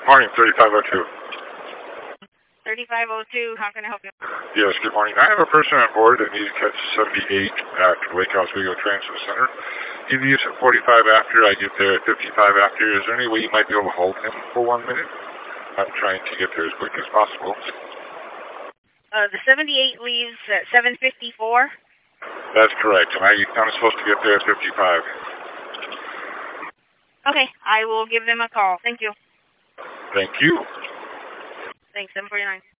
Morning, 3502. 3502, how can I help you? Yes, good morning. I have a person on board that needs to catch 78 at Lake Oswego Transit Center. He leaves at 45 after. I get there at 55 after. Is there any way you might be able to hold him for 1 minute? I'm trying to get there as quick as possible. The 78 leaves at 7:54. That's correct. And I'm supposed to get there at 55. Okay, I will give them a call. Thank you. Thank you. Thanks, 749.